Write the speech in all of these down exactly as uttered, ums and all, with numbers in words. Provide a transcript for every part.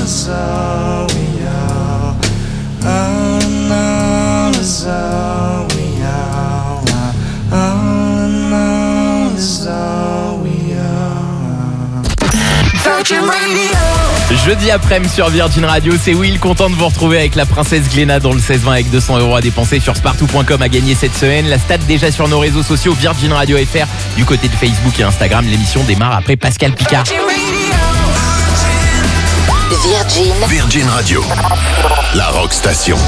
is all we are. All in all is all we are. All in all is all we are. Virgin Radio. Jeudi après-midi sur Virgin Radio, c'est Will, content de vous retrouver avec la princesse Glénat dans le seize vingt avec deux cents euros à dépenser sur spartou point com à gagner cette semaine. La stat déjà sur nos réseaux sociaux, Virgin Radio F R. Du côté de Facebook et Instagram, l'émission démarre après Pascal Picard. Virgin. Virgin Radio, la rock station.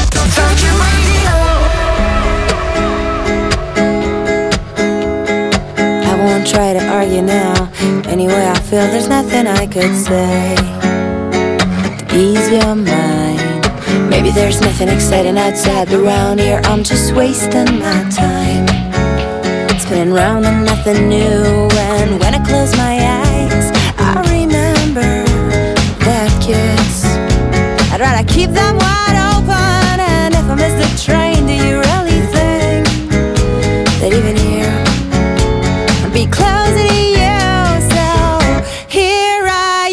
I won't try to argue now. Anyway, I feel there's nothing I could say to ease your mind. Maybe there's nothing exciting outside, but round here I'm just wasting my time, spinning round and nothing new. And when I close my eyes, I remember that kiss. I'd rather keep them wide open. And if I miss the train, do you really think that even here I'd be closer to you? So here I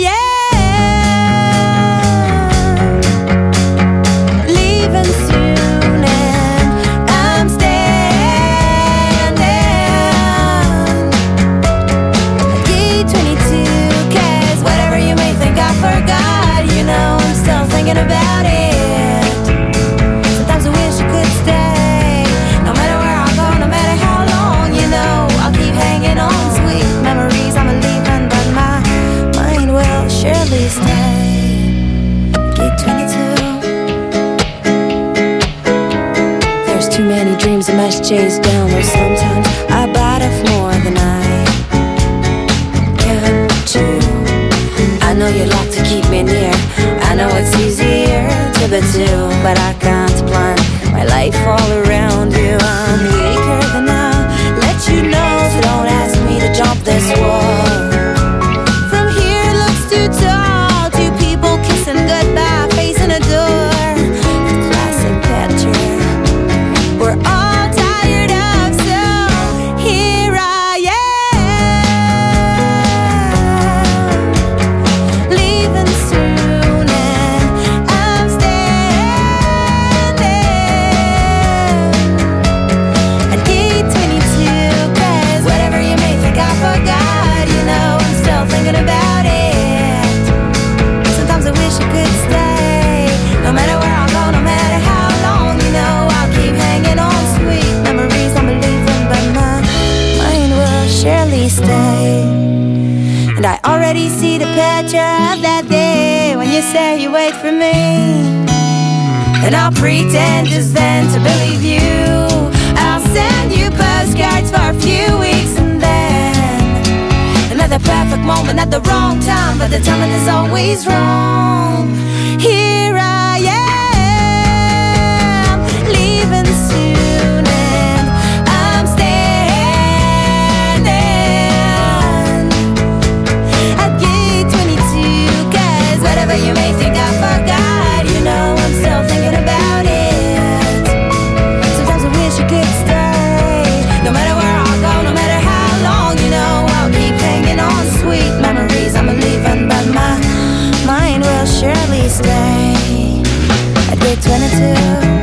am, leaving soon, and I'm standing at gate twenty-two. Cause whatever you may think I forgot, you know I'm still thinking about it. Sometimes I wish I could stay, no matter where I go, no matter how long, you know I'll keep hanging on. Sweet memories I'm leaving, but my mind will surely stay. Gate twenty-two. There's too many dreams I must chase down, or sometimes I bite off more than I can chew. I know you'd like to keep me near, I know it's easier to be two, but I can't plan my life all around you. I'm weaker than I'll let you know, so don't ask me to jump this wall. From here it looks too tall, two people kissing goodbye, facing a door. A classic picture we're all tired of, so here I am, leaving soon, and I'm standing at gate twenty-two. Cause whatever you may think I forgot, you know I'm still thinking about it. Sometimes I wish I could stay, no matter where I go, no matter how long, you know I'll keep hanging on. Sweet memories I'm leaving, but my mind will surely stay. And I already see the picture of that day when you say you wait for me, and I'll pretend just then to believe you. I'll send you postcards for a few weeks, and then another perfect moment at the wrong time, but the timing is always wrong. Here I am, leaving soon, and I'm standing at gate twenty-two. Cause whatever you may think I forgot, you know I'm still thinking about it. Sometimes I wish I could stay, no matter where I go, no matter how long, you know I'll keep hanging on. Sweet memories I'm leaving, but my mind will surely stay at gate twenty-two.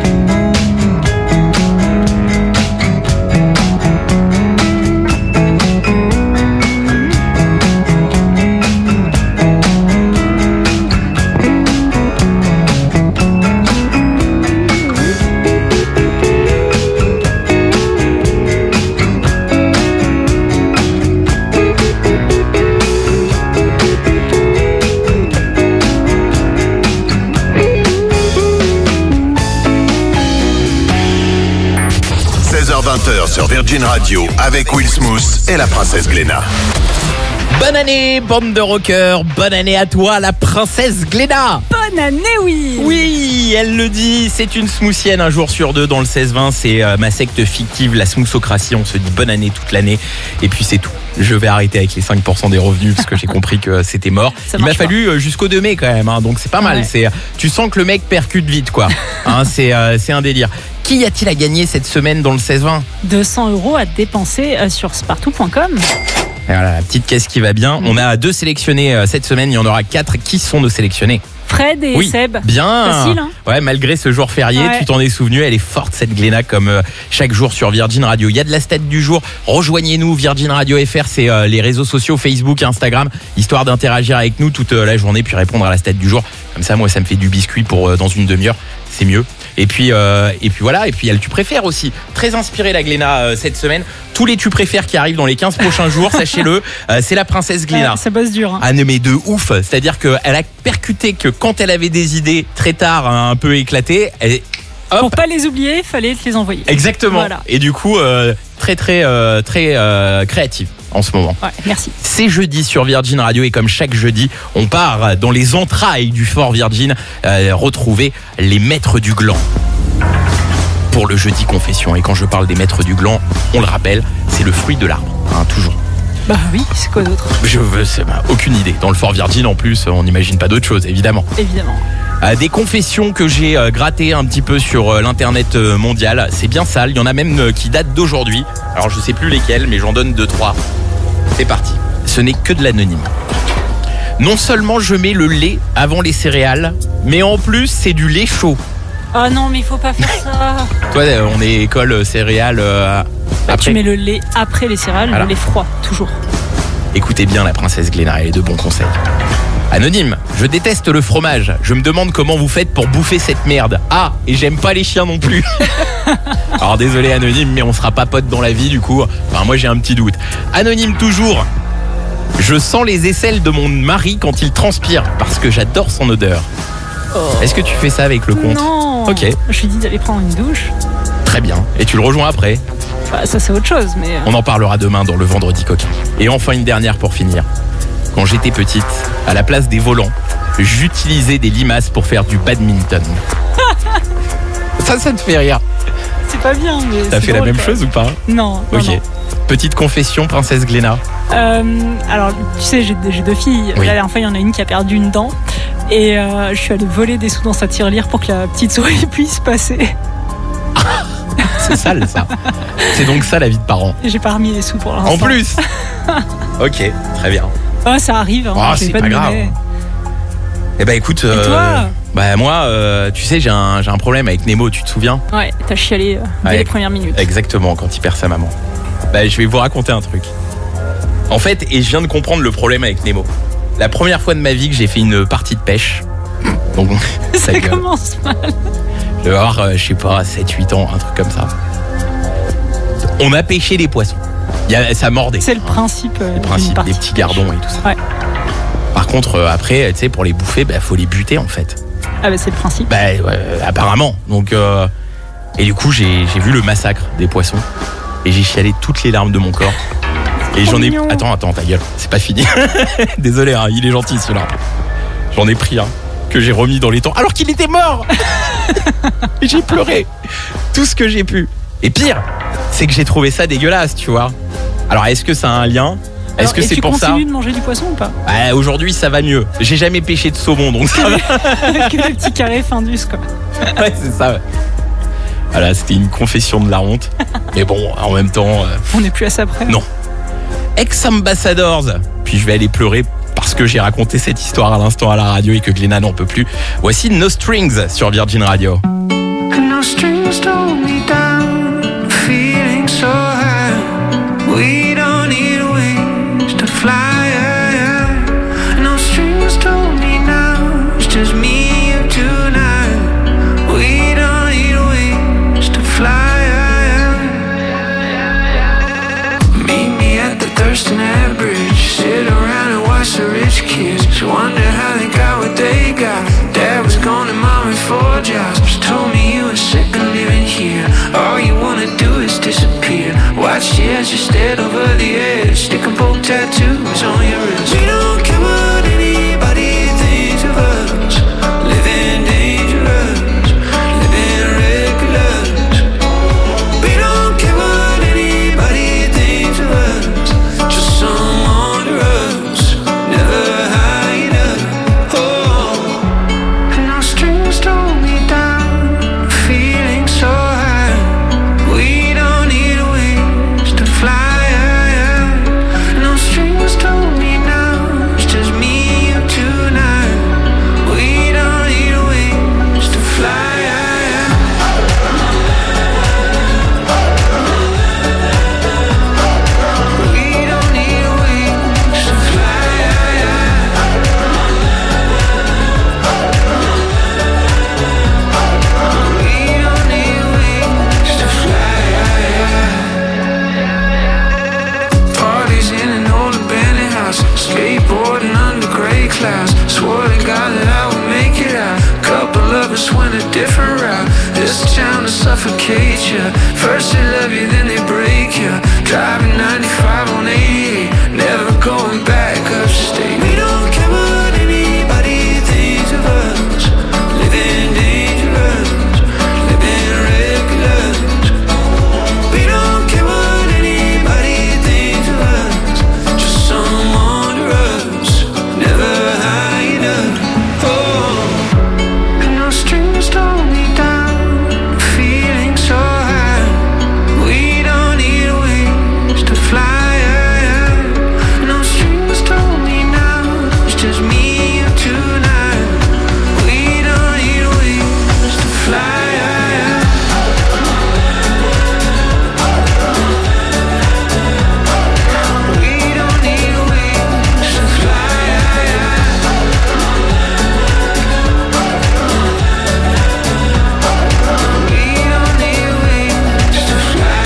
seize heures vingt sur Virgin Radio avec Will Smooth et la princesse Glénat. Bonne année, bande de rockers. Bonne année à toi, la princesse Glénat. Bonne année, oui. Oui, elle le dit, c'est une smoothienne un jour sur deux dans le seize vingt. C'est euh, ma secte fictive, la smoothocratie. On se dit bonne année toute l'année. Et puis c'est tout. Je vais arrêter avec les cinq pour cent des revenus parce que j'ai compris que c'était mort. Ça Il m'a marche pas. fallu jusqu'au deux mai quand même, hein, donc c'est pas mal. Ouais. C'est, tu sens que le mec percute vite, quoi. Hein, c'est, euh, c'est un délire. Qui y a-t-il à gagner cette semaine dans le seize vingt? deux cents euros à dépenser euh, sur spartou point com. Et voilà, la petite caisse qui va bien. On a deux sélectionnés euh, cette semaine, il y en aura quatre. Qui sont nos sélectionnés ? Fred et Oui, Seb. bien. Facile, hein. Ouais, malgré ce jour férié, Ouais. tu t'en es souvenu. Elle est forte cette Gléna, comme euh, chaque jour sur Virgin Radio. Il y a de la stat du jour. Rejoignez-nous Virgin Radio F R, c'est euh, les réseaux sociaux Facebook et Instagram, histoire d'interagir avec nous toute euh, la journée puis répondre à la stat du jour. Comme ça, moi, ça me fait du biscuit pour euh, dans une demi-heure. C'est mieux. Et puis, euh, et puis voilà. Et puis, il y a le tu préfères aussi. Très inspiré la Gléna euh, cette semaine. Tous les tu préfères qui arrivent dans les quinze prochains jours, sachez-le, euh, c'est la princesse Gléna. Ouais, ça bosse dur. Hein. Ah non mais de ouf, c'est-à-dire qu'elle a percuté que quand elle avait des idées très tard, hein, un peu éclatées, elle, hop, Pour pas les oublier, il fallait te les envoyer. exactement. Voilà. Et du coup, euh, très très euh, très euh, créative en ce moment. Ouais, merci. C'est jeudi sur Virgin Radio et comme chaque jeudi, on part dans les entrailles du Fort Virgin, euh, retrouver les maîtres du gland. Pour le jeudi confession. Et quand je parle des maîtres du gland, on le rappelle, c'est le fruit de l'arbre, hein, toujours. Bah oui, c'est quoi d'autre ? Je veux, c'est bah, aucune idée. Dans le Fort Virgin, en plus, on n'imagine pas d'autre chose, évidemment. Évidemment. Euh, des confessions que j'ai euh, grattées un petit peu sur euh, l'internet euh, mondial. C'est bien sale. Il y en a même euh, qui datent d'aujourd'hui. Alors je sais plus lesquelles, mais j'en donne deux trois. C'est parti. Ce n'est que de l'anonyme. Non seulement je mets le lait avant les céréales, mais en plus c'est du lait chaud. Ah non, mais il faut pas faire ça. Toi, euh, on est école euh, céréales. Euh, Bah, après. tu mets le lait après les céréales, Voilà. le lait froid, toujours. Écoutez bien la princesse Gléna, elle est de bons conseils. Anonyme, je déteste le fromage. Je me demande comment vous faites pour bouffer cette merde. Ah, et j'aime pas les chiens non plus. Alors désolé Anonyme, mais on sera pas potes dans la vie du coup. Enfin moi j'ai un petit doute. Anonyme toujours. Je sens les aisselles de mon mari quand il transpire parce que j'adore son odeur. Est-ce que tu fais ça avec le compte? Non. Ok. Je lui dis d'aller prendre une douche. Très bien. Et tu le rejoins après. Bah, ça, c'est autre chose, mais. euh, On en parlera demain dans le Vendredi Coquin. Et enfin une dernière pour finir. Quand j'étais petite, à la place des volants, j'utilisais des limaces pour faire du badminton. Ça, ça te fait rire. C'est pas bien, mais. T'as c'est fait la drôle, même quoi. chose ou pas? Non. non, Ok. non. Petite confession, princesse Gléna. Euh, alors, tu sais, j'ai, j'ai deux filles. Oui. La dernière fois, il y en a une qui a perdu une dent. Et euh, je suis allée voler des sous dans sa tirelire pour que la petite souris puisse passer. C'est sale ça. C'est donc ça la vie de parents. Et j'ai pas remis les sous pour l'instant. En plus. Ok, très bien. Oh, ça arrive. Hein, Oh, j'ai c'est pas pas de grave. monnaie. Eh ben écoute, Et toi bah moi, euh, tu sais, j'ai un, j'ai un problème avec Nemo, tu te souviens? Ouais, t'as chialé euh, dès Ouais. les premières minutes. Exactement, quand il perd sa maman. Bah, je vais vous raconter un truc. En fait, et je viens de comprendre le problème avec Nemo. La première fois de ma vie que j'ai fait une partie de pêche. Donc, Ça ta gueule. commence mal. Je devais avoir, euh, je sais pas, sept huit ans, un truc comme ça. On a pêché des poissons. Il y a, ça mordait. C'est le principe. euh, Le d'une principe partie des de petits pêche. gardons et tout ça. Ouais. Par contre, euh, après, tu sais, pour les bouffer, bah, faut les buter en fait. Ah bah c'est le principe. Bah, ouais, apparemment. Donc, euh, et du coup, j'ai j'ai vu le massacre des poissons et j'ai chialé toutes les larmes de mon corps. Et trop j'en ai. mignon. Attends, attends, ta gueule, c'est pas fini. Désolé, hein, il est gentil celui-là. J'en ai pris un que j'ai remis dans les temps alors qu'il était mort. Et j'ai pleuré tout ce que j'ai pu. Et pire, c'est que j'ai trouvé ça dégueulasse, tu vois. Alors, est-ce que ça a un lien? Est-ce Alors, que et c'est tu pour ça? continues de manger du poisson ou pas? Bah, aujourd'hui, ça va mieux. J'ai jamais pêché de saumon, donc ça va. Que des petits carrés Findus, quoi. Ouais, c'est ça. Ouais. Voilà, c'était une confession de la honte. Mais bon, en même temps, euh, On n'est plus à ça près. non. Ex-Ambassadors. Puis je vais aller pleurer parce que j'ai raconté cette histoire à l'instant à la radio et que Gléna n'en peut plus. Voici No Strings sur Virgin Radio. No strings to hold me down, feeling so high. We don't need wings to fly. No strings to hold me now, it's just me and you tonight. We don't need wings to fly. Meet me at the Thurston Ave Bridge, sit around and watch the rich kids. Wonder how they got what they got. Dad was gone and mom had four jobs. Told me you were sick of living here. complicate you. First they love you, then they break you. Driving ninety-five on eighty, never going back upstate. We don't care what anybody thinks of us. Living dangerous, living reckless. We don't care what anybody thinks of us. Just some under us, never high enough. Oh, and no strings hold me down, feeling so high. We don't need wings to fly. No strings hold me now, it's just me and tonight. We don't need wings to fly. We don't need wings to fly. We don't need wings to fly.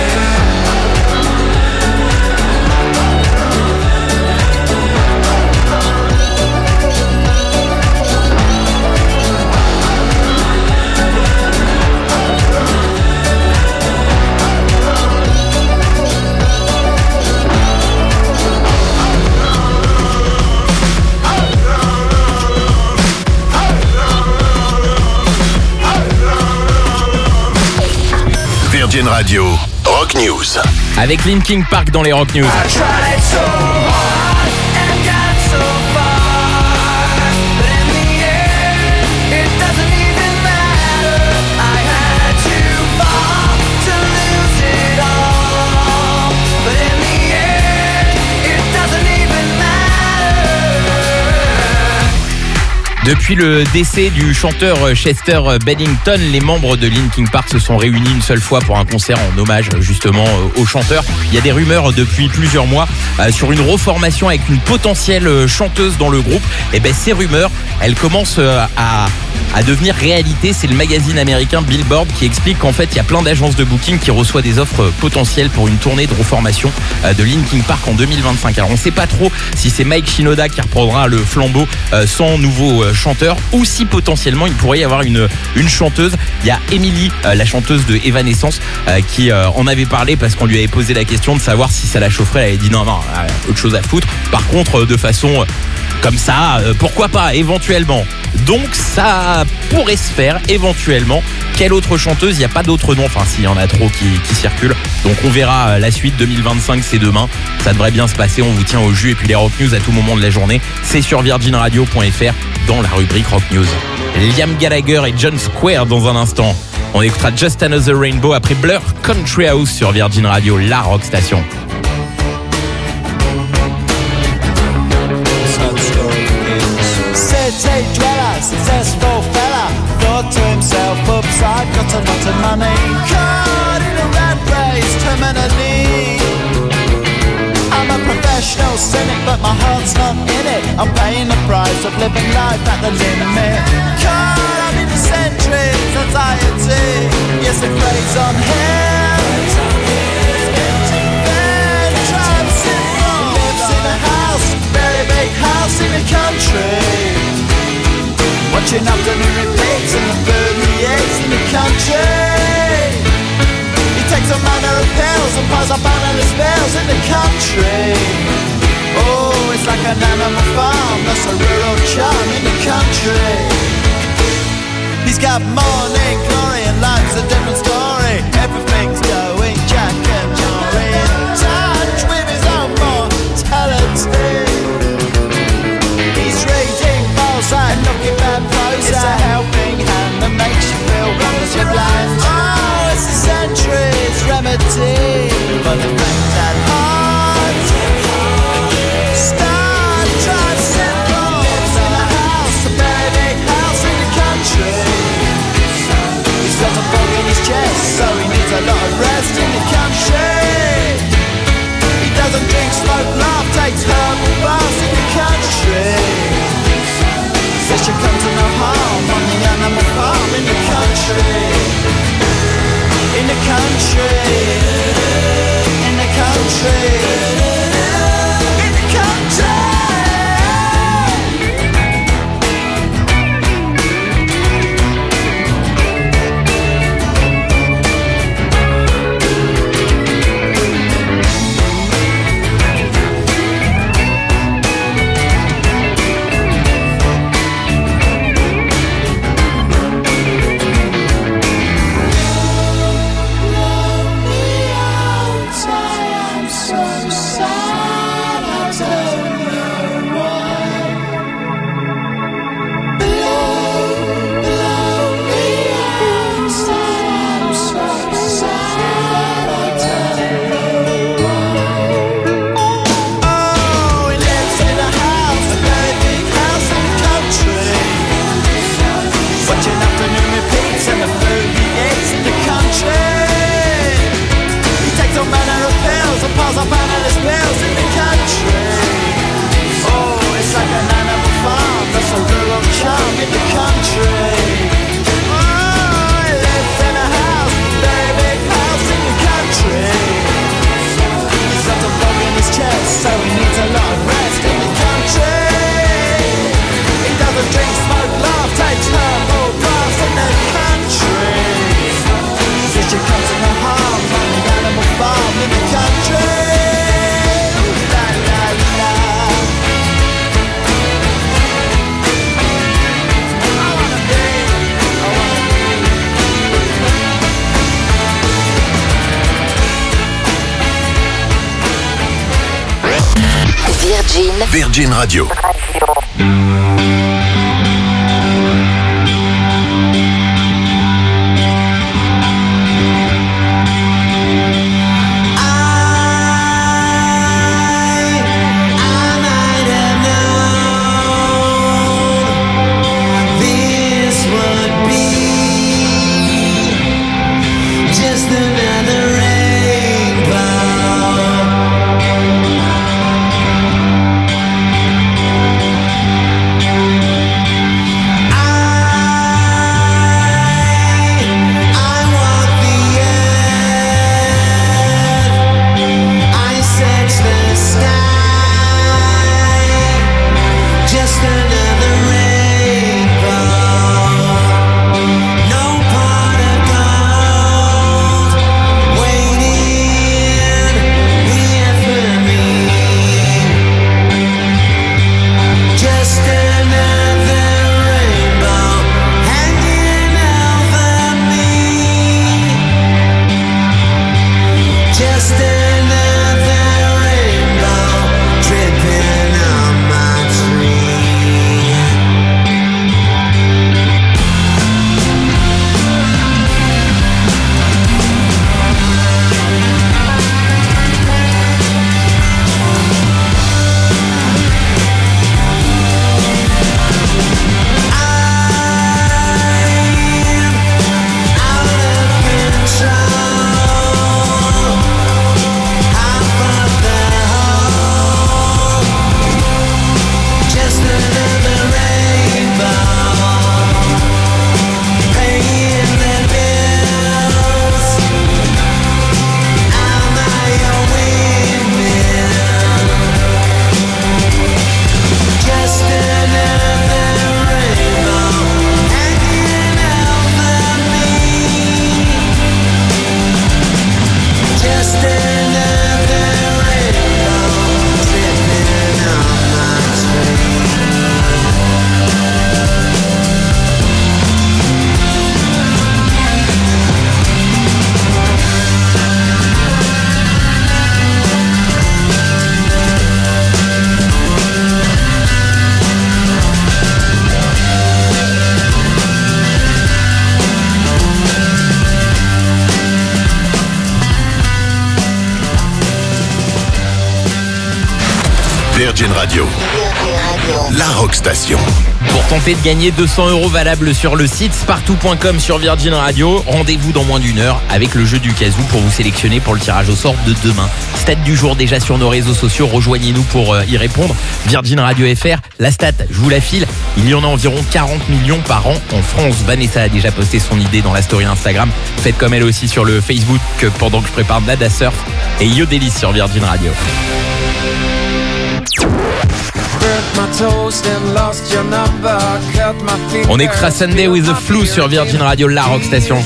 Virgin Radio, Rock News. Avec Linkin Park dans les Rock News. I tried so hard and got so far, but in the end, it doesn't even matter. I had to fall to lose it all, but in the end, it doesn't even matter. Depuis le décès du chanteur Chester Bennington, les membres de Linkin Park se sont réunis une seule fois pour un concert en hommage justement au chanteur. Il y a des rumeurs depuis plusieurs mois euh, sur une reformation avec une potentielle chanteuse dans le groupe. Et ben ces rumeurs, elles commencent euh, à, à devenir réalité. C'est le magazine américain Billboard qui explique qu'en fait il y a plein d'agences de booking qui reçoivent des offres potentielles pour une tournée de reformation euh, de Linkin Park en deux mille vingt-cinq. Alors on sait pas trop si c'est Mike Shinoda qui reprendra le flambeau euh, sans nouveau euh, chanteur, ou si potentiellement il pourrait y avoir une, une chanteuse. Il y a Emily, euh, la chanteuse de Evanescence, euh, qui euh, en avait parlé parce qu'on lui avait posé la question de savoir si ça la chaufferait. Elle avait dit non, non, euh, autre chose à foutre. Par contre, euh, de façon euh, comme ça, euh, pourquoi pas, éventuellement. Donc ça pourrait se faire éventuellement. Quelle autre chanteuse? Il n'y a pas d'autre nom, enfin s'il y en a trop qui, qui circulent. Donc on verra euh, la suite. Deux mille vingt-cinq, c'est demain. Ça devrait bien se passer, on vous tient au jus. Et puis les Rock News à tout moment de la journée, c'est sur virgin radio point f r dans la rubrique Rock News. Liam Gallagher et John Square dans un instant. On écoutera Just Another Rainbow après Blur, Country House sur Virgin Radio, la rock station. City dweller, successful fella, thought to himself, oops, I got a lot of money. Caught in a rat race, terminally. I'm a professional cynic, but my heart's not in it. I'm paying the price of living life at the limit. Caught up in the centuries, anxiety. Yes, it plays on him. Empty bed, drives in wrong. Lives in a house, very big house in the country. Watching afternoon repeats and the food he eats in the country. He takes a manner of pills and piles up banana spells in the country. Oh, it's like an animal farm, that's a rural charm in the country. He's got morning glory and life's a different story. Everything's going Jack and Jory, in touch with his own mortality. He's reading balls and looking bad prose. It's a helping hand that makes you feel relative land. Oh, it's a century's remedy for the things at heart. Star drives simple. He lives in a house, a very big house in the country. He's got a fog in his chest, so he needs a lot of rest in the country. He doesn't drink, smoke, laugh, takes herbal baths in the country. Says you come to no harm on the animal farm in the country. In the country. In the country. In the country. Virgin Radio. Virgin Radio, la rock station. Pour tenter de gagner deux cents euros valables sur le site spartou point com sur Virgin Radio, rendez-vous dans moins d'une heure avec le jeu du Kazoo pour vous sélectionner pour le tirage au sort de demain. Stat du jour déjà sur nos réseaux sociaux, rejoignez-nous pour y répondre. Virgin Radio F R, la stat, je vous la file, il y en a environ quarante millions par an en France. Vanessa a déjà posté son idée dans la story Instagram. Faites comme elle aussi sur le Facebook pendant que je prépare Nada Surf et Yodelis sur Virgin Radio. On écoutera Sunday with the Flu sur Virgin Radio, la rock station.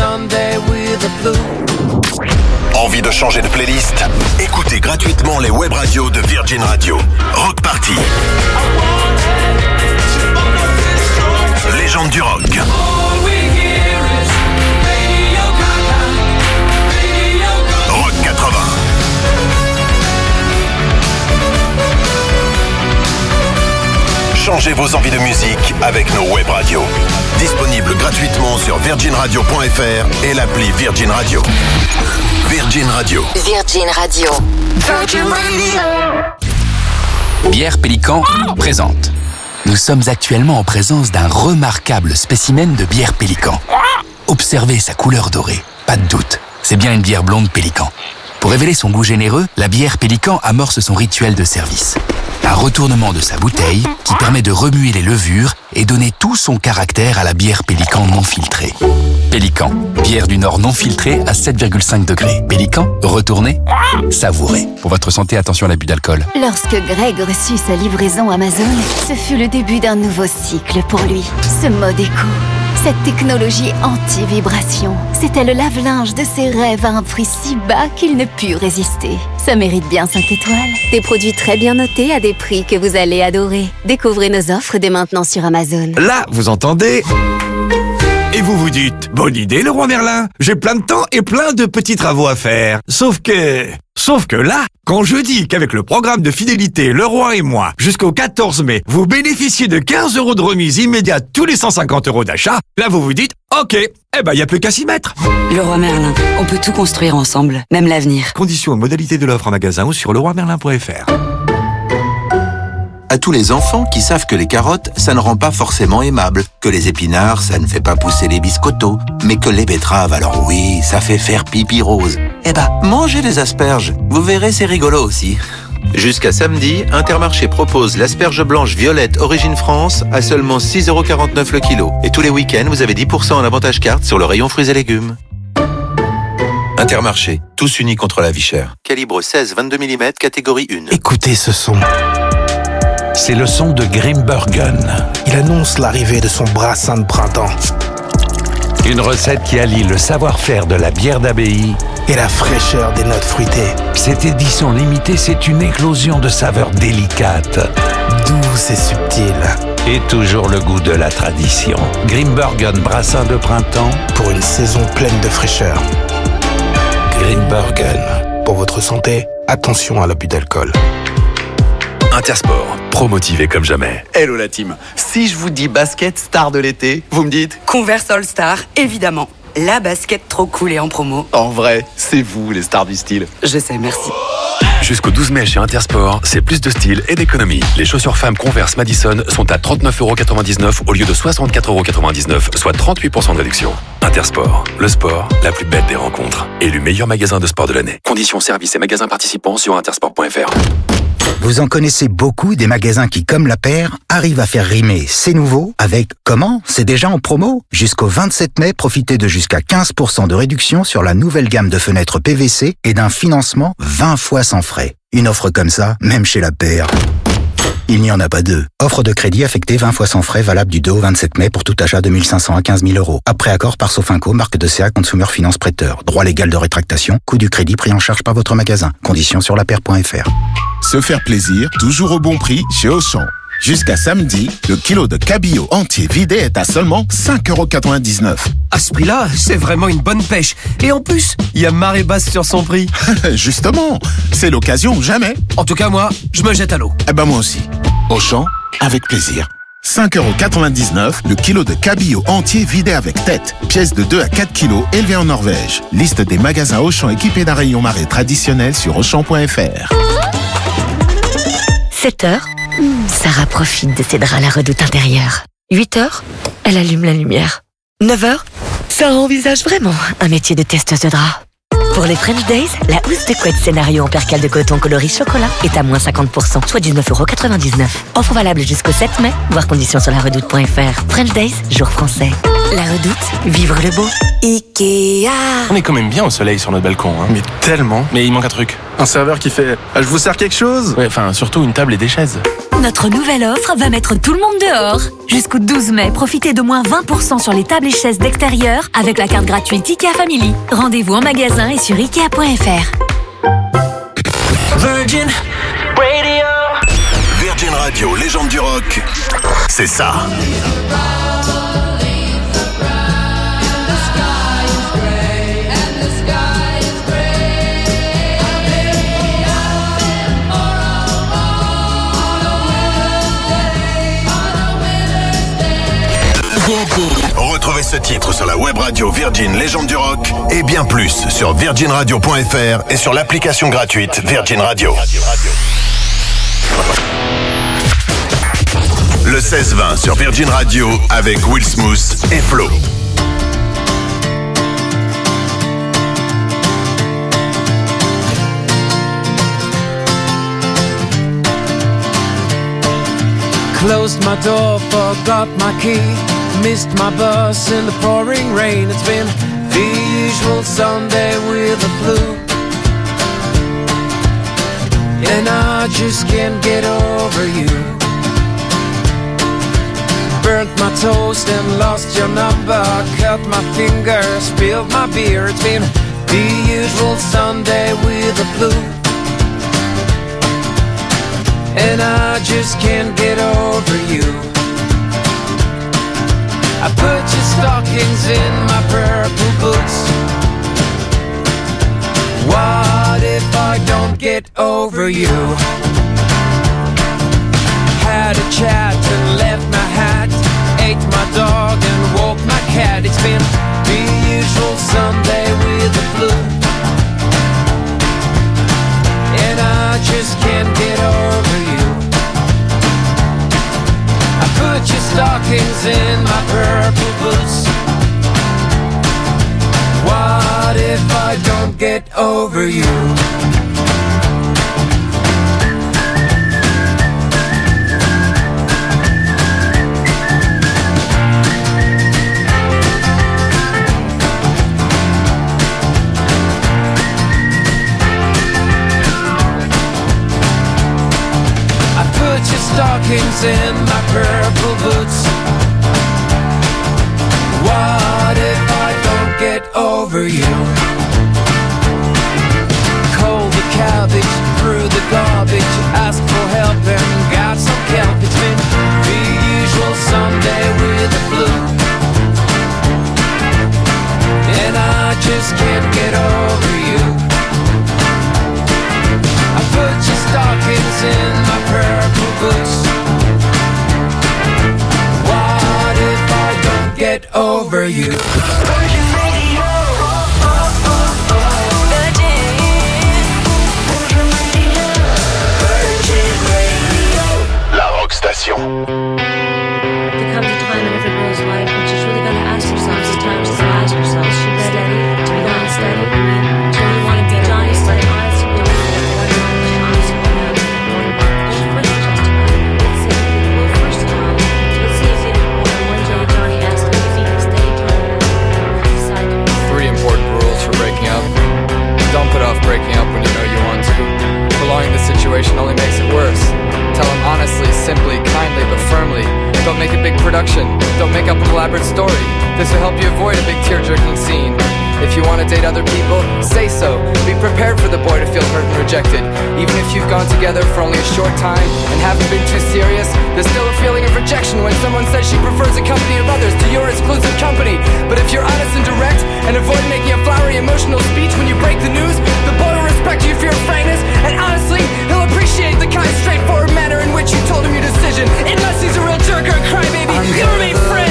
Envie de changer de playlist? Écoutez gratuitement les web radios de Virgin Radio. Rock Party. Légende du rock. Rock quatre-vingts. Changez vos envies de musique avec nos web radios. Disponible gratuitement sur virgin radio point f r et l'appli Virgin Radio. Virgin Radio. Virgin Radio. Virgin Radio. Bière Pélican présente. Nous sommes actuellement en présence d'un remarquable spécimen de bière Pélican. Observez sa couleur dorée. Pas de doute, c'est bien une bière blonde Pélican. Pour révéler son goût généreux, la bière Pélican amorce son rituel de service. Un retournement de sa bouteille qui permet de remuer les levures et donner tout son caractère à la bière Pélican non filtrée. Pélican, bière du Nord non filtrée à sept virgule cinq degrés. Pélican, retournez, savourez. Pour votre santé, attention à l'abus d'alcool. Lorsque Greg reçut sa livraison Amazon, ce fut le début d'un nouveau cycle pour lui. Ce mode éco, cette technologie anti-vibration, c'était le lave-linge de ses rêves à un prix si bas qu'il ne put résister. Ça mérite bien cinq étoiles. Des produits très bien notés à des prix que vous allez adorer. Découvrez nos offres dès maintenant sur Amazon. Là, vous entendez ? Et vous vous dites, bonne idée le roi Merlin, j'ai plein de temps et plein de petits travaux à faire. Sauf que... Sauf que là, Quand je dis qu'avec le programme de fidélité Leroy et moi, jusqu'au quatorze mai, vous bénéficiez de quinze euros de remise immédiate tous les cent cinquante euros d'achat, là vous vous dites, ok, eh ben y a plus qu'à s'y mettre. Leroy Merlin, on peut tout construire ensemble, même l'avenir. Conditions et modalités de l'offre en magasin ou sur leroy merlin point f r. À tous les enfants qui savent que les carottes, ça ne rend pas forcément aimable, que les épinards, ça ne fait pas pousser les biscottos, mais que les betteraves, alors oui, ça fait faire pipi rose. Eh ben, mangez les asperges, vous verrez, c'est rigolo aussi. Jusqu'à samedi, Intermarché propose l'asperge blanche violette Origine France à seulement six euros quarante-neuf le kilo. Et tous les week-ends, vous avez dix pour cent en avantage carte sur le rayon fruits et légumes. Intermarché, tous unis contre la vie chère. Calibre seize vingt-deux millimètres, catégorie un. Écoutez ce son. C'est le son de Grimbergen. Il annonce l'arrivée de son brassin de printemps. Une recette qui allie le savoir-faire de la bière d'abbaye et la fraîcheur des notes fruitées. Cette édition limitée, c'est une éclosion de saveurs délicates, douces et subtiles. Et toujours le goût de la tradition. Grimbergen brassin de printemps pour une saison pleine de fraîcheur. Grimbergen. Pour votre santé, attention à l'abus d'alcool. Intersport, pro-motivé comme jamais. Hello la team. Si je vous dis basket star de l'été, vous me dites Converse All Star, évidemment. La basket trop cool et en promo. En vrai, c'est vous les stars du style. Je sais, merci. Jusqu'au douze mai chez Intersport, c'est plus de style et d'économie. Les chaussures femmes Converse Madison sont à trente-neuf euros quatre-vingt-dix-neuf au lieu de soixante-quatre euros quatre-vingt-dix-neuf, soit trente-huit pour cent de réduction. Intersport, le sport, la plus belle des rencontres. Élu meilleur magasin de sport de l'année. Conditions, services et magasins participants sur intersport point f r. Vous en connaissez beaucoup des magasins qui, comme la paire, arrivent à faire rimer c'est nouveau avec comment c'est déjà en promo. Jusqu'au vingt-sept mai, profitez de jusqu'à quinze pour cent de réduction sur la nouvelle gamme de fenêtres P V C et d'un financement vingt fois sans frais. Une offre comme ça, même chez la paire, il n'y en a pas deux. Offre de crédit affectée vingt fois sans frais, valable du deux au vingt-sept mai pour tout achat de mille cinq cents à quinze mille euros. Après accord par Sofinco, marque de C A Consumer Finance Prêteur. Droit légal de rétractation, coût du crédit pris en charge par votre magasin. Conditions sur la paire point f r. Se faire plaisir, toujours au bon prix chez Auchan. Jusqu'à samedi, le kilo de cabillaud entier vidé est à seulement cinq euros quatre-vingt-dix-neuf. À ce prix-là, c'est vraiment une bonne pêche. Et en plus, il y a marée basse sur son prix. Justement, c'est l'occasion ou jamais. En tout cas, moi, je me jette à l'eau. Eh ben moi aussi. Auchan, avec plaisir. cinq euros quatre-vingt-dix-neuf, le kilo de cabillaud entier vidé avec tête. Pièce de deux à quatre kilos, élevée en Norvège. Liste des magasins Auchan équipés d'un rayon marée traditionnel sur auchan point f r. sept heures, Sarah profite de ses draps à la redoute intérieure. huit heures, elle allume la lumière. neuf heures, Sarah envisage vraiment un métier de testeuse de draps. Pour les French Days, la housse de couette scénario en percale de coton coloris chocolat est à moins cinquante pour cent, soit dix-neuf euros quatre-vingt-dix-neuf. Offre valable jusqu'au sept mai, voir conditions sur la redoute point f r. French Days, jour français. La redoute, vivre le beau. Ikea. On est quand même bien au soleil sur notre balcon, hein. Mais tellement. Mais il manque un truc. Un serveur qui fait ah, « Je vous sers quelque chose ?» Ouais, enfin, surtout une table et des chaises. Notre nouvelle offre va mettre tout le monde dehors. Jusqu'au douze mai, profitez de moins vingt pour cent sur les tables et chaises d'extérieur avec la carte gratuite Ikea Family. Rendez-vous en magasin et sur ikea point f r. Virgin Radio. Virgin Radio, légende du rock. C'est ça. Retrouvez ce titre sur la web radio Virgin Légende du Rock et bien plus sur virgin radio point f r et sur l'application gratuite Virgin Radio. Le seize vingt sur Virgin Radio avec Will Smith et Flo. Closed my door, forgot my key. Missed my bus in the pouring rain. It's been the usual Sunday with the flu, and I just can't get over you. Burnt my toast and lost your number. Cut my finger, spilled my beer. It's been the usual Sunday with the flu, and I just can't get over you. I put your stockings in my purple boots. What if I don't get over you. Had a chat and left my hat, ate my dog and woke my cat. It's been the usual Sunday with the flu, and I just can't get over you. I put your stockings in my purple boots. What if I don't get over you? Stockings in my purple boots. What if I don't get over you? Cold the cabbage through the garbage, asked for help and got some kelp. It's been the usual Sunday with the flu, and I just can't get over you. I put your stockings in my purple boots. What if I don't get over you? Virgin Radio. Oh, oh, oh. Virgin. Virgin Radio. Virgin Radio. La Rock Station. There comes a time in every girl's life when she's really got to ask herself sometimes to ask herself, is she steady? To be unsteady? I mean, do you want to be Johnny? But it honestly, you know, don't put off breaking up when you know you want to. Prolonging the situation only makes it worse. Tell them honestly, simply, kindly, but firmly. Don't make a big production. Don't make up an elaborate story. This will help you avoid a big tear-jerking scene. If you want to date other people, say so. Be prepared for the boy to feel hurt and rejected. Even if you've gone together for only a short time and haven't been too serious, there's still a feeling of rejection when someone says she prefers the company of others to your exclusive company. But if you're honest and direct and avoid making a flowery emotional speech when you break the news, the boy will respect you for your frankness, and honestly, he'll appreciate the kind, straightforward manner in which you told him your decision. Unless he's a real jerk or a crybaby, you'll remain friends.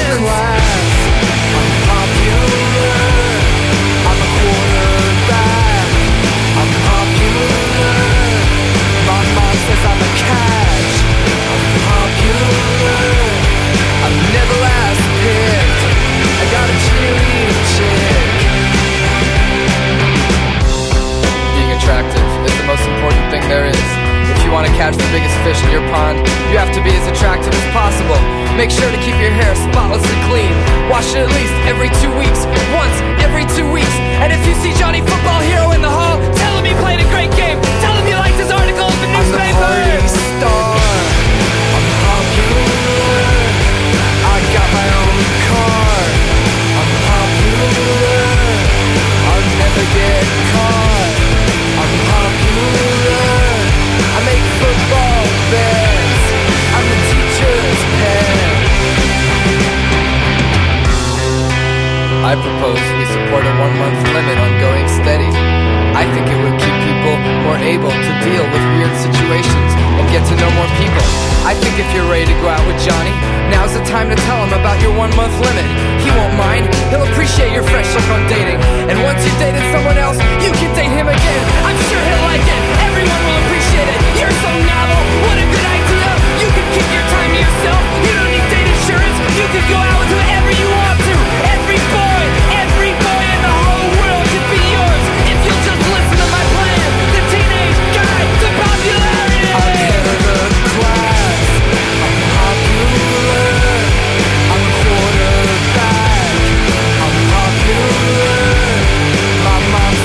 I'm a catch. I'm popular. I'm never last picked. I got a cheerleading chick. Being attractive is the most important thing there is. If you want to catch the biggest fish in your pond, you have to be as attractive as possible. Make sure to keep your hair spotlessly clean. Wash it at least every two weeks. Once every two weeks. And if you see Johnny Football Hero in the hall, tell him he played a great game. Tell him you liked his article in the newspaper. I'm the party star. I'm popular. I got my own car. I'm popular. I'll never get caught. I'm popular. I make football bets. I'm the teacher's pet. I propose we support a one-month limit on going steady. I think it would keep people more able to deal with weird situations and get to know more people. I think if you're ready to go out with Johnny, now's the time to tell him about your one-month limit. He won't mind. He'll appreciate your fresh look on dating. And once you've dated someone else, you can date him again. I'm sure he'll like it. Everyone will appreciate it. You're so novel. What a good idea. You can keep your time to yourself. You don't need date insurance. You can go out with whoever you want to. Every boy, every boy in the whole world could be yours if you'll just listen to my plan. The Teenage Guide to Popularity. I'm head of the class. I'm popular. I'm quarterback. I'm popular. My mom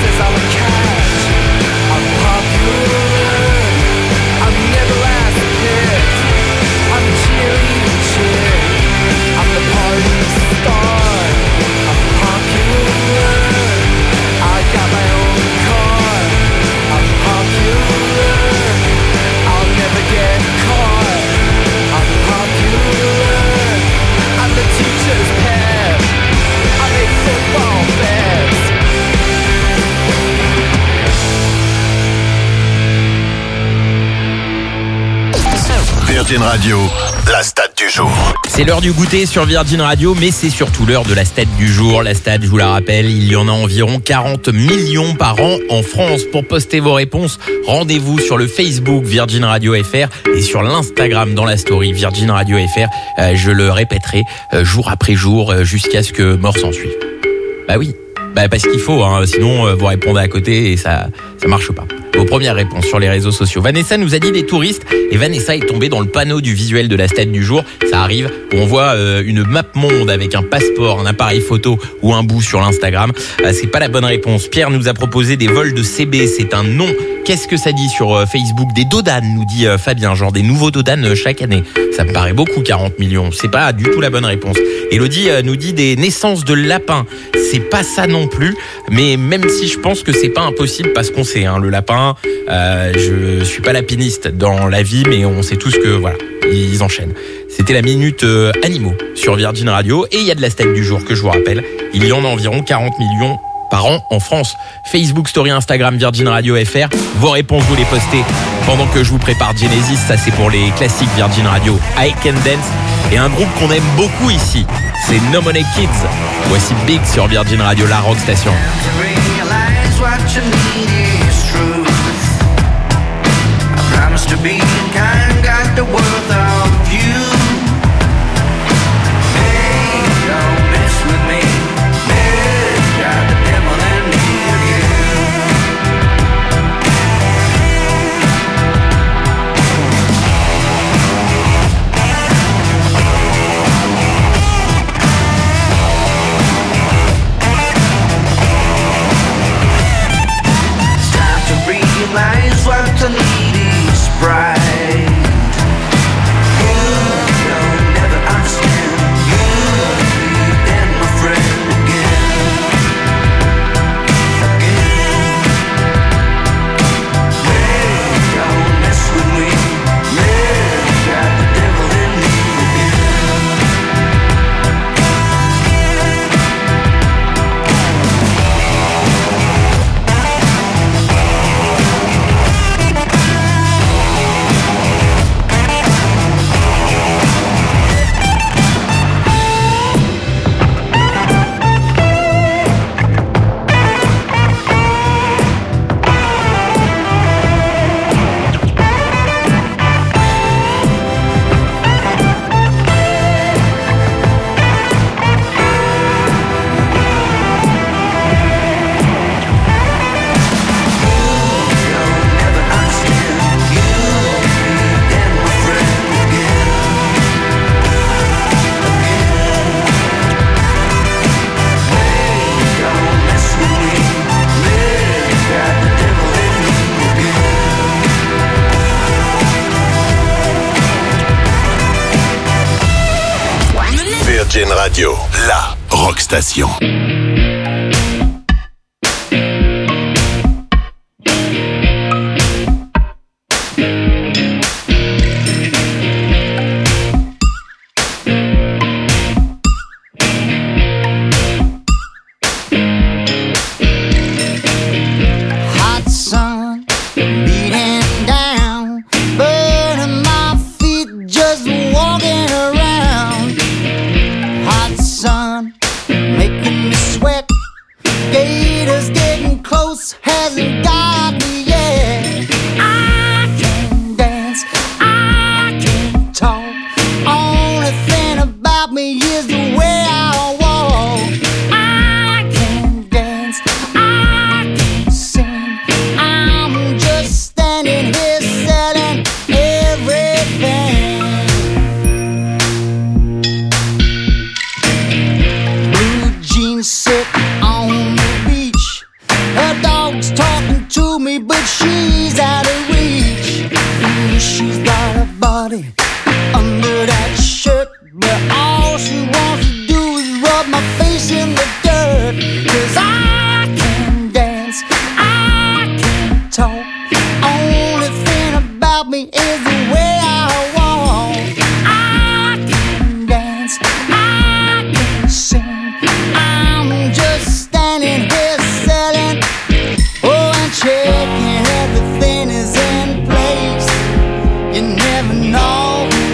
Virgin Radio, la stat du jour. C'est l'heure du goûter sur Virgin Radio, mais c'est surtout l'heure de la stat du jour. La stat, je vous la rappelle, il y en a environ quarante millions par an en France. Pour poster vos réponses, rendez-vous sur le Facebook Virgin Radio F R et sur l'Instagram dans la story Virgin Radio F R. Euh, je le répéterai euh, jour après jour euh, jusqu'à ce que mort s'en suive. Bah oui, bah parce qu'il faut, hein, sinon euh, vous répondez à côté et ça ça marche pas. Vos premières réponses sur les réseaux sociaux. Vanessa nous a dit des touristes et Vanessa est tombée dans le panneau du visuel de la stat du jour. Ça arrive, on voit euh, une map monde avec un passeport, un appareil photo ou un bout sur l'Instagram. Euh, c'est pas la bonne réponse. Pierre nous a proposé des vols de C B, c'est un nom. Qu'est-ce que ça dit sur euh, Facebook? Des dodanes, nous dit euh, Fabien, genre des nouveaux dodanes euh, chaque année. Ça me paraît beaucoup, quarante millions. C'est pas du tout la bonne réponse. Elodie euh, nous dit des naissances de lapins. C'est pas ça non plus, mais même si je pense que c'est pas impossible parce qu'on sait, hein, le lapin, euh, je suis pas lapiniste dans la vie, mais on sait tous que voilà, ils enchaînent. C'était la minute euh, animaux sur Virgin Radio et il y a de la stat du jour que je vous rappelle. Il y en a environ quarante millions par an en France. Facebook, Story, Instagram, Virgin Radio F R. Vos réponses, vous les postez pendant que je vous prépare Genesis. Ça, c'est pour les classiques Virgin Radio. I Can Dance. Et un groupe qu'on aime beaucoup ici, c'est No Money Kids. Voici Big sur Virgin Radio, la rock station. To be kind, got the worth of you. Hey, don't mess with me. Hey, got the devil in me again. It's time to realize what I need. Right. You don't never understand. You'll be then my friend again. Again. Hey, don't mess with me. Yeah, got the devil in me Virgin Radio, la rock station. Hot sun beating down, burning my feet just walking around. Hot sun making me sweat. Gators getting close, hasn't got me yet. I can dance, I can talk. Only thing about me is the way I walk. I can dance, I can sing. I'm just standing here selling everything. Blue jeans sit on the beach. Her dog's talking to me, but she's out of reach. Mm, she's got a body under that shirt, but all she wants to do is rub my face in the dirt. 'Cause I can dance, I can talk. Only thing about me is the way I walk. I can dance, I can sing. I'm just standing here selling, oh, and checking everything is in place. You never know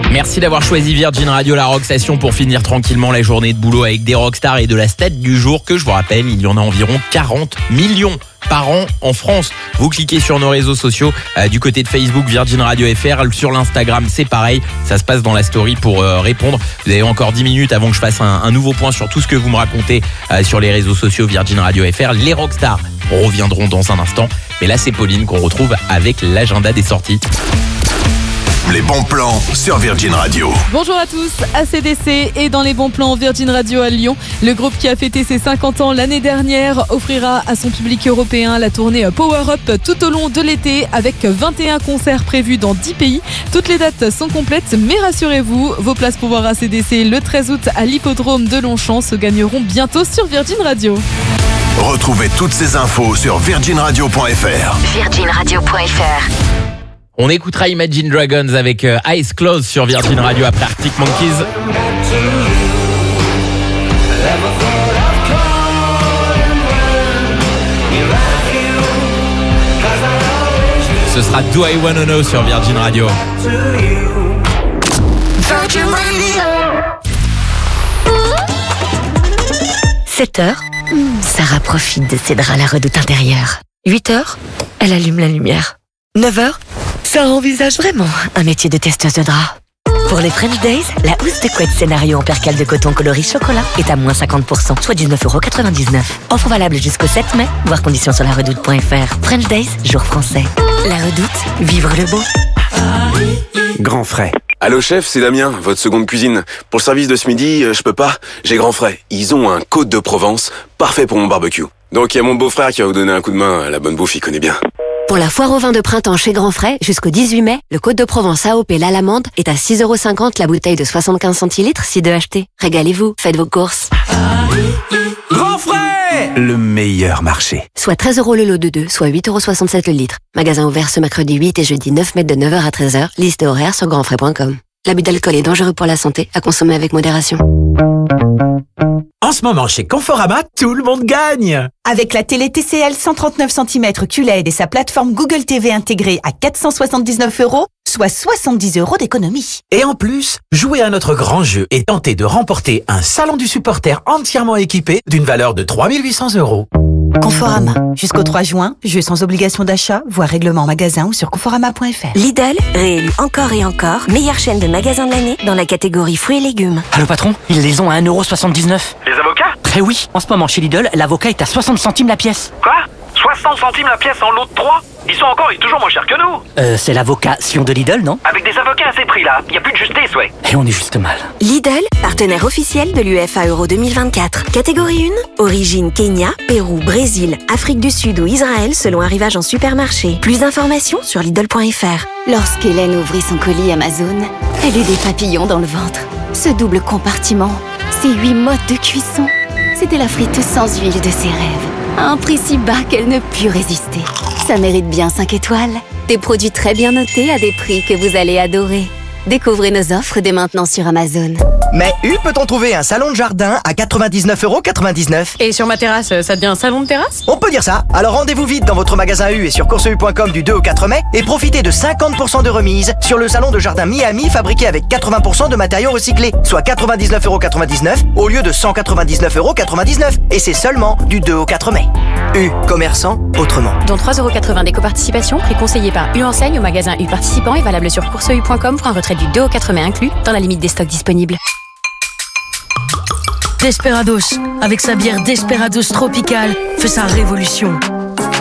Merci d'avoir choisi Virgin Radio, la Rock Station, pour finir tranquillement la journée de boulot avec des rockstars et de la stat du jour que je vous rappelle, il y en a environ quarante millions par an en France. Vous cliquez sur nos réseaux sociaux, euh, du côté de Facebook Virgin Radio F R, sur l'Instagram c'est pareil, ça se passe dans la story pour euh, répondre. Vous avez encore dix minutes avant que je fasse un, un nouveau point sur tout ce que vous me racontez euh, sur les réseaux sociaux Virgin Radio F R. Les rockstars reviendront dans un instant, mais là c'est Pauline qu'on retrouve avec l'agenda des sorties. Les bons plans sur Virgin Radio. Bonjour à tous, A C D C est dans les bons plans Virgin Radio à Lyon. Le groupe qui a fêté ses cinquante ans l'année dernière offrira à son public européen la tournée Power Up tout au long de l'été avec vingt et un concerts prévus dans dix pays. Toutes les dates sont complètes, mais rassurez-vous, vos places pour voir A C D C le treize août à l'hippodrome de Longchamp se gagneront bientôt sur Virgin Radio. Retrouvez toutes ces infos sur virgin radio point f r. virgin radio point f r. On écoutera Imagine Dragons avec euh, Eyes Closed sur Virgin Radio après Arctic Monkeys. Ce sera Do I Wanna Know sur Virgin Radio. sept heures, Sarah profite de ses draps à la redoute intérieure. huit heures, elle allume la lumière. neuf heures, ça envisage vraiment un métier de testeuse de draps. Pour les French Days, la housse de couette scénario en percale de coton coloris chocolat est à moins cinquante pour cent, soit dix-neuf euros quatre-vingt-dix-neuf. Offre valable jusqu'au sept mai, voir conditions sur la redoute point f r. French Days, jour français. La redoute, vivre le beau. Grand frais. Allô chef, c'est Damien, votre seconde cuisine. Pour le service de ce midi, euh, je peux pas. J'ai Grand frais. Ils ont un Côte de Provence, parfait pour mon barbecue. Donc il y a mon beau-frère qui va vous donner un coup de main. La bonne bouffe, il connaît bien. Pour la foire au vin de printemps chez Grand Frais, jusqu'au dix-huit mai, le Côte de Provence A O P l'Alamande est à six euros cinquante la bouteille de soixante-quinze centilitres, si deux achetés. Régalez-vous, faites vos courses. Grand frais, le meilleur marché. Soit treize euros le lot de deux, soit huit euros soixante-sept le litre. Magasin ouvert ce mercredi huit et jeudi neuf mai de neuf heures à treize heures. Liste et horaire sur grand frais point com. L'abus d'alcool est dangereux pour la santé, à consommer avec modération. En ce moment, chez Conforama, tout le monde gagne. Avec la télé T C L cent trente-neuf centimètres Q L E D et sa plateforme Google T V intégrée à quatre cent soixante-dix-neuf euros, soit soixante-dix euros d'économie. Et en plus, jouez à notre grand jeu et tentez de remporter un salon du supporter entièrement équipé d'une valeur de trois mille huit cents euros. Conforama. Jusqu'au trois juin, jeu sans obligation d'achat, voire règlement en magasin ou sur conforama point f r. Lidl, réélu encore et encore, meilleure chaîne de magasins de l'année dans la catégorie fruits et légumes. Allô patron, ils les ont à un euro soixante-dix-neuf. Les avocats ? Eh oui, en ce moment chez Lidl, l'avocat est à soixante centimes la pièce. Quoi ? soixante centimes la pièce en lot de trois ? Ils sont encore et toujours moins chers que nous. Euh, c'est l'avocat Sion de Lidl, non ? Avec des avocats à ces prix-là, il n'y a plus de justice, ouais. Et on est juste mal. Lidl, partenaire officiel de l'U F A Euro deux mille vingt-quatre. Catégorie un, origine Kenya, Pérou, Brésil, Afrique du Sud ou Israël selon arrivage en supermarché. Plus d'informations sur Lidl point f r. Lorsqu'Hélène ouvrit son colis Amazon, elle eut des papillons dans le ventre. Ce double compartiment, ces huit modes de cuisson, c'était la friteuse sans huile de ses rêves. À un prix si bas qu'elle ne put résister. Ça mérite bien cinq étoiles. Des produits très bien notés à des prix que vous allez adorer. Découvrez nos offres dès maintenant sur Amazon. Mais U peut-on trouver un salon de jardin à quatre-vingt-dix-neuf euros quatre-vingt-dix-neuf? Et sur ma terrasse, ça devient un salon de terrasse? On peut dire ça. Alors rendez-vous vite dans votre magasin U et sur course u point com du deux au quatre mai et profitez de cinquante pour cent de remise sur le salon de jardin Miami fabriqué avec quatre-vingts pour cent de matériaux recyclés, soit quatre-vingt-dix-neuf euros quatre-vingt-dix-neuf au lieu de cent quatre-vingt-dix-neuf euros quatre-vingt-dix-neuf. Et c'est seulement du deux au quatre mai. U, commerçant autrement. Dont trois euros quatre-vingts d'éco-participation, prix conseillé par U Enseigne au magasin U participant et valable sur course u point com pour un retrait du deux au quatre mai inclus, dans la limite des stocks disponibles. Desperados, avec sa bière Desperados Tropical, fait sa révolution. Pourquoi ?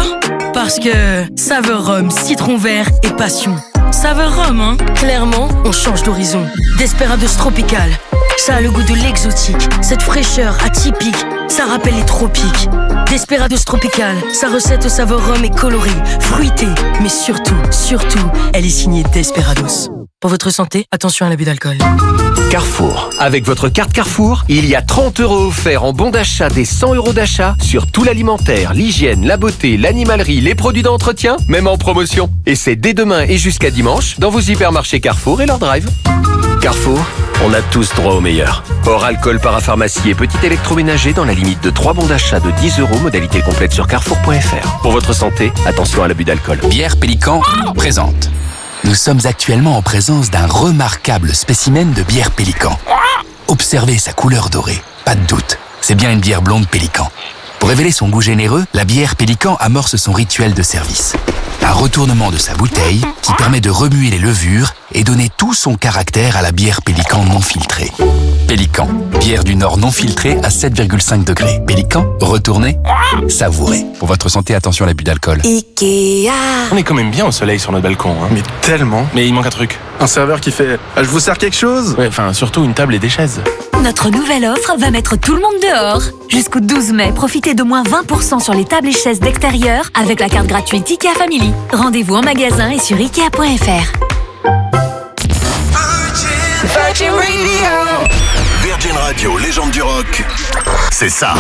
Parce que saveur rhum, citron vert et passion. Saveur rhum, hein ? Clairement, on change d'horizon. Desperados Tropical, ça a le goût de l'exotique, cette fraîcheur atypique, ça rappelle les tropiques. Desperados Tropical, sa recette au saveur rhum est colorée, fruitée, mais surtout, surtout, elle est signée Desperados. Pour votre santé, attention à l'abus d'alcool. Carrefour. Avec votre carte Carrefour, il y a trente euros offerts en bon d'achat des cent euros d'achat sur tout l'alimentaire, l'hygiène, la beauté, l'animalerie, les produits d'entretien, même en promotion. Et c'est dès demain et jusqu'à dimanche dans vos hypermarchés Carrefour et leur drive. Carrefour, on a tous droit au meilleur. Hors alcool, parapharmacie et petit électroménager dans la limite de trois bons d'achat de dix euros, modalité complète sur carrefour point f r. Pour votre santé, attention à l'abus d'alcool. Bière Pélican présente Nous sommes actuellement en présence d'un remarquable spécimen de bière Pélican. Observez sa couleur dorée. Pas de doute, c'est bien une bière blonde Pélican. Pour révéler son goût généreux, la bière Pélican amorce son rituel de service. Un retournement de sa bouteille qui permet de remuer les levures et donner tout son caractère à la bière Pélican non filtrée. Pélican, bière du Nord non filtrée à sept virgule cinq degrés. Pélican, retournez, savourez. Pour votre santé, attention à l'abus d'alcool. Ikea. On est quand même bien au soleil sur notre balcon. Hein. Mais tellement. Mais il manque un truc. Un serveur qui fait ah, « Je vous sers quelque chose ?» Ouais, enfin surtout une table et des chaises. Notre nouvelle offre va mettre tout le monde dehors. Jusqu'au douze mai, profitez de moins vingt pour cent sur les tables et chaises d'extérieur avec la carte gratuite Ikea Family. Rendez-vous en magasin et sur ikea point f r. Virgin Radio. Virgin Radio, légende du rock. C'est ça.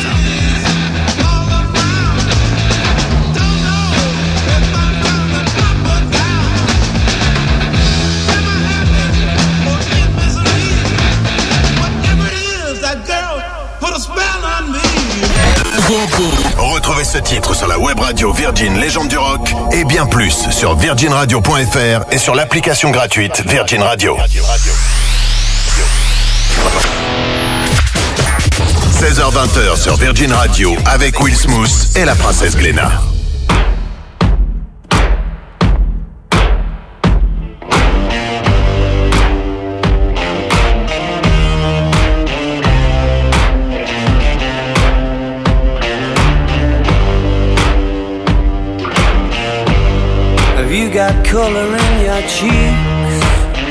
Retrouvez ce titre sur la web radio Virgin Légende du Rock et bien plus sur virgin radio point f r et sur l'application gratuite Virgin Radio. seize heures vingt sur Virgin Radio avec Will Smooth et la princesse Glénat. Got color in your cheeks.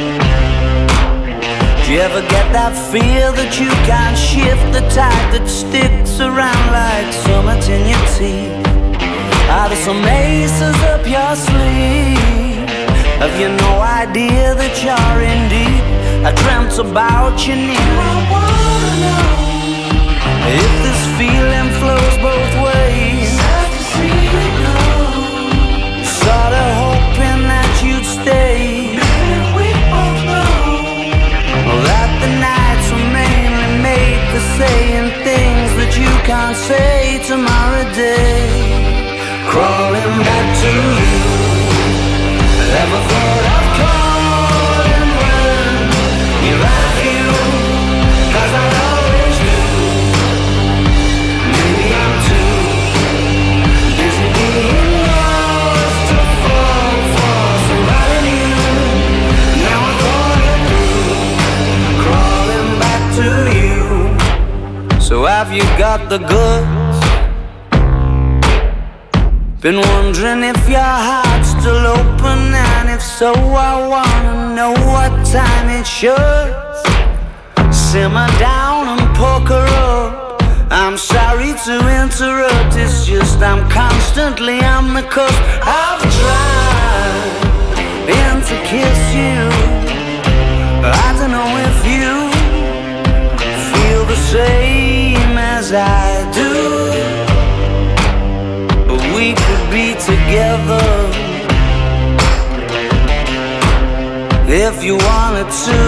Do you ever get that feel that you can't shift, the tide that sticks around like summit in your teeth? Are there some aces up your sleeve? Have you no idea that you're in deep? I dreamt about you near. I wanna know if this feeling flows both ways. Sad to see you go. Sorta hoping that you'd stay. Maybe we both know that the nights were mainly made for saying things that you can't say tomorrow day. Crawling back to you. Never thought of calling when you're out here, 'cause I always do. Maybe I'm too busy being lost to fall for somebody new. Now I thought it through, crawling back to you. So have you got the goods? Been wondering if your heart's still open, and if so, I wanna know what time it should. Simmer down and poker up. I'm sorry to interrupt, it's just I'm constantly on the cusp. I've tried and to kiss you. I don't know if you feel the same as I do. We could be together if you wanted to.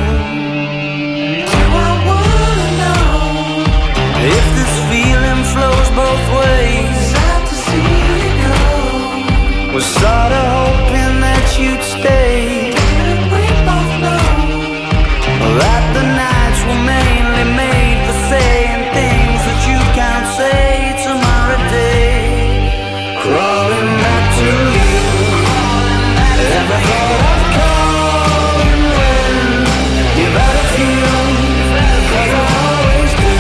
Do I wanna know if this feeling flows both ways? Sad to see you go. Was sorta hoping that you'd stay. Didn't we both know that the nights were mainly made for saying things that you can't say tomorrow day? Crawling back to you. Never thought of calling when you've had a few, 'cause I always do.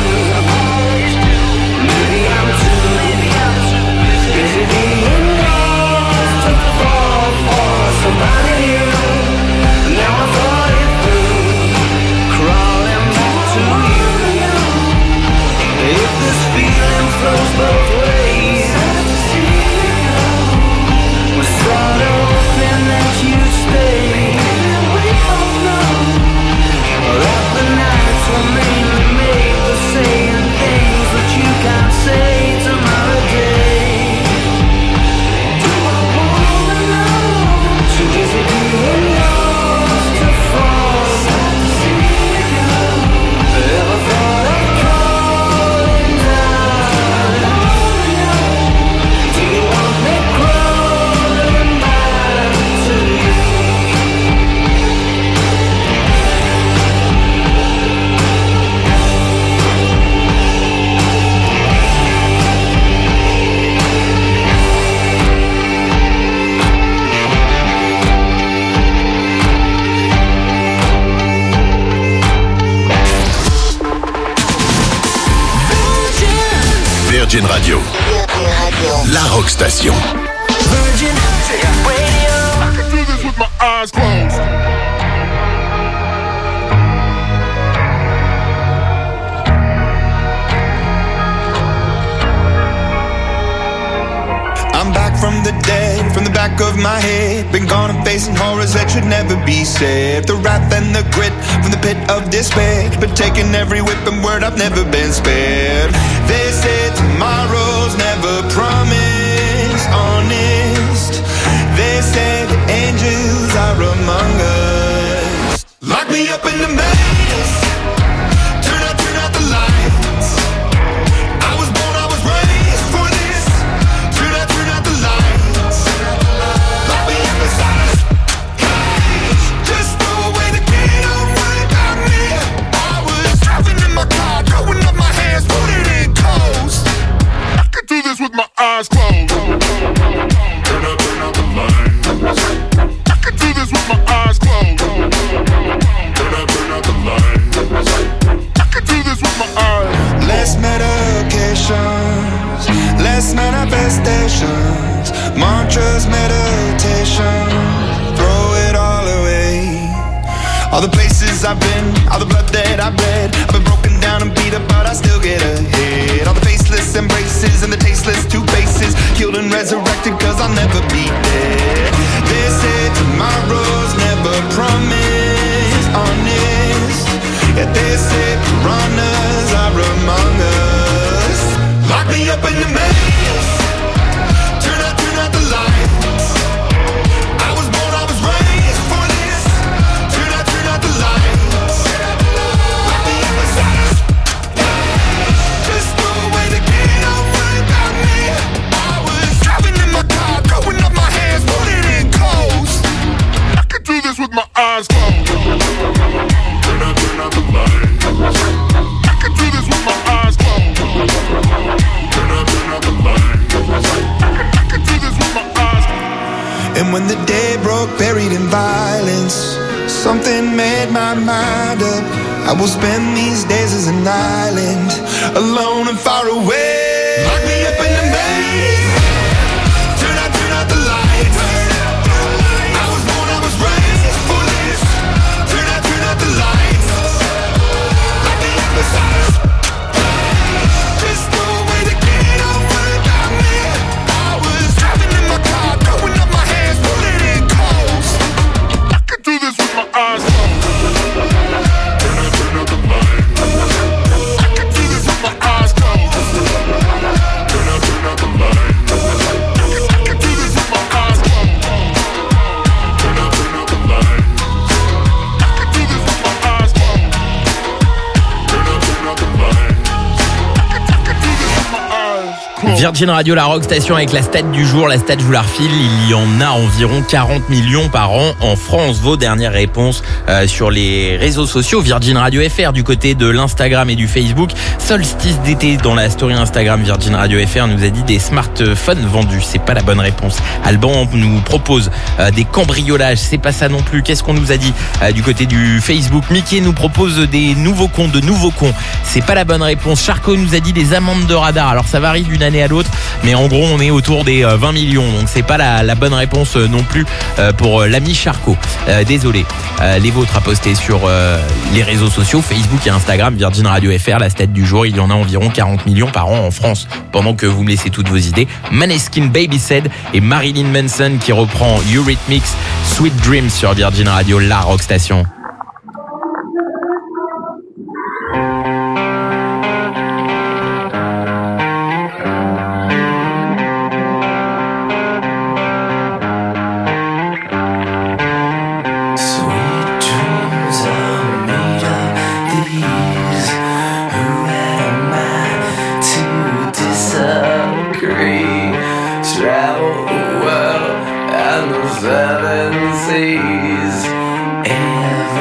Maybe I'm too busy being lost to fall Virgin Radio. La Rock Station. Virgin Radio. I can do this with my eyes closed. I'm back from the dead, from the back of my head. Been gone and facing horrors that should never be said. The wrath and the grit from the pit of despair. But taking every whip and word, I've never been spared. They say tomorrow's never promised, honest. They say the angels are among us. Lock me up in the maze. Turn out, turn out the lights. I was born, I was raised for this. Turn out, turn out the lights. Lock me up inside a cage. Just throw away the key, don't worry about me. I was driving in my car, throwing up my hands, put it in coast. I could do this with my eyes closed. Turn out, turn out the lights. I could do this with my eyes closed. Turn out, turn out the lights. I could do this with my eyes. Less medications, less manifestations, mantras, meditation, throw it all away. All the places I've been, all the blood that I've bled, I've been broken down and beat up, but I still get ahead. All the faceless embraces and the tasteless two faces, killed and resurrected cause I'll never be dead. They say tomorrow's never promised, honest. Yet they say piranhas are among us. Lock me up in the maze. Turn out, turn out the lights. I was born, I was raised for this. Turn out, turn out the lights. Lock me up inside a cage. Just throw away the key, don't worry about me. I was driving in my car, throwing up my hands, put it in coast. I could do this with my eyes closed. Turn out, turn out the lights. I could do this with my eyes closed. Turn out, turn out the lights. I could do this with my eyes closed. And when the day broke, buried in violence, something made my mind up. I will spend these days as an island, alone and far away. Lock me up in the maze. Turn out, turn out the lights. I was born, I was raised for this. Turn out, turn out the lights. Lock me up inside a cage. Just throw away the key, don't worry about me. I was driving in my car, throwing up my hands, put it in coast. I could do this with my eyes closed. Turn out, turn out the lights. I could do this with my eyes closed. Turn out, turn out the lights. I could do this with my eyes closed. Turn out, turn out the lights. I could do this with my eyes closed. Turn out, turn out the lights. I could do this with my eyes closed. Virgin Radio, la Rock Station avec la stat du jour. La stat, je vous la refile, il y en a environ quarante millions par an en France. Vos dernières réponses euh, sur les réseaux sociaux. Virgin Radio F R du côté de l'Instagram et du Facebook. Solstice d'été dans la story Instagram Virgin Radio F R nous a dit des smartphones vendus. C'est pas la bonne réponse. Alban nous propose euh, des cambriolages. C'est pas ça non plus. Qu'est-ce qu'on nous a dit euh, du côté du Facebook? Mickey nous propose des nouveaux cons, de nouveaux cons. C'est pas la bonne réponse. Charcot nous a dit des amendes de radar. Alors ça varie d'une année à l'autre, mais en gros on est autour des vingt millions, donc c'est pas la, la bonne réponse non plus pour l'ami Charcot. Euh, désolé. Euh, les vôtres à poster sur euh, les réseaux sociaux, Facebook et Instagram, Virgin Radio F R. La stat du jour, il y en a environ quarante millions par an en France. Pendant que vous me laissez toutes vos idées, Maneskin, Baby Said et Marilyn Manson qui reprend Eurythmics, Sweet Dreams sur Virgin Radio, la Rock Station. Travel the world and the seven seas. Every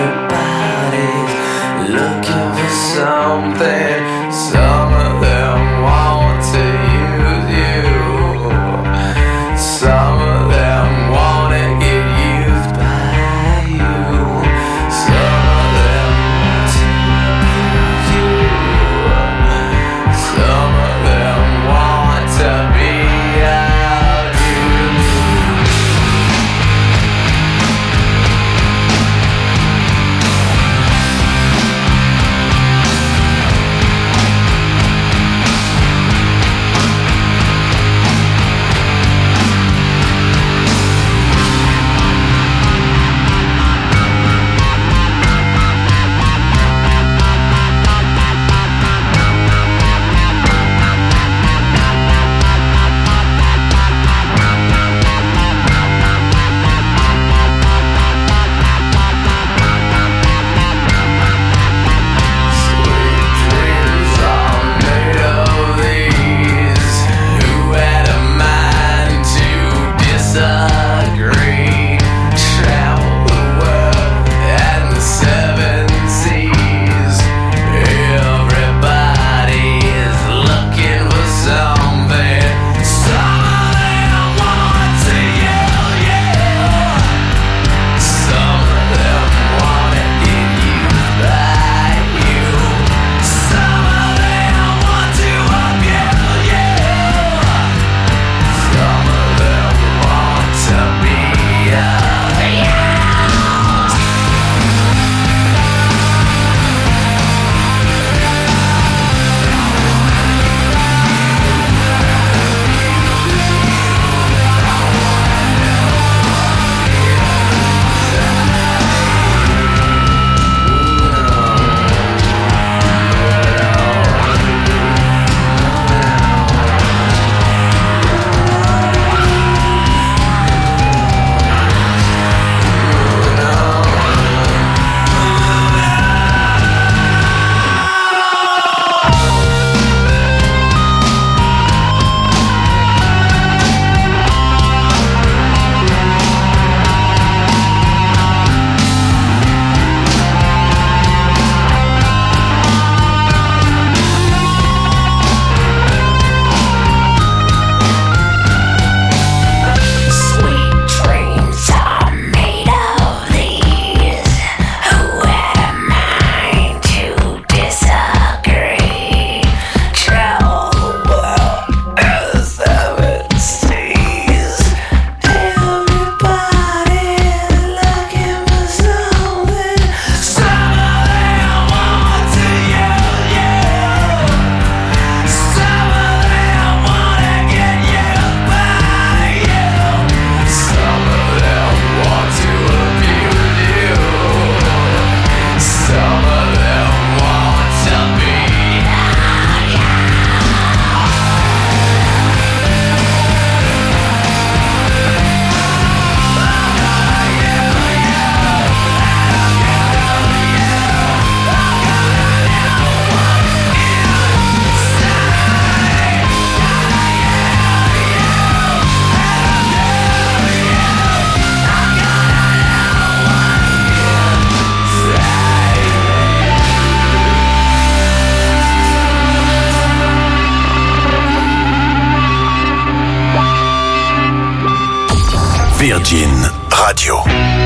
Virgin Radio.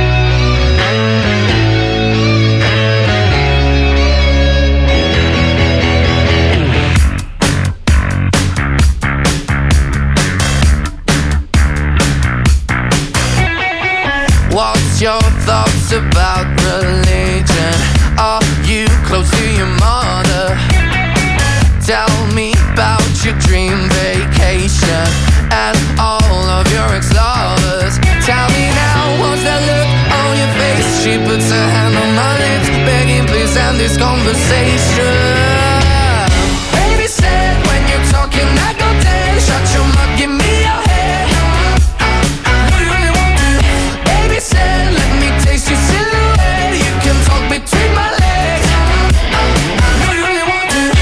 What's your thoughts about religion? Are you close to your mother? Tell me about your dream vacation and all of your ex-lovers. Tell me now, what's that look on your face? She puts her hand on my lips, begging please end this conversation. Baby said when you're talking I go dead. Shut your mouth, give me your head. What do you really want to? Baby said let me taste your silhouette. You can talk between my legs. What do you really want to?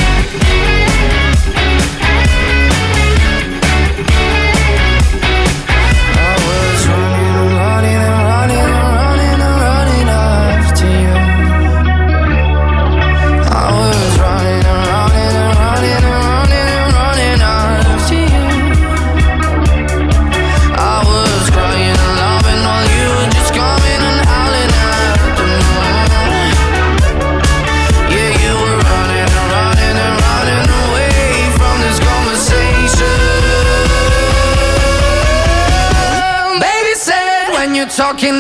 I was running and running and running and running and running after you. I was running and running and running and running and running after you. I was crying and loving while you were just coming and howling at the moon. Yeah, you were running and running and running away from this conversation. Baby said when you're talking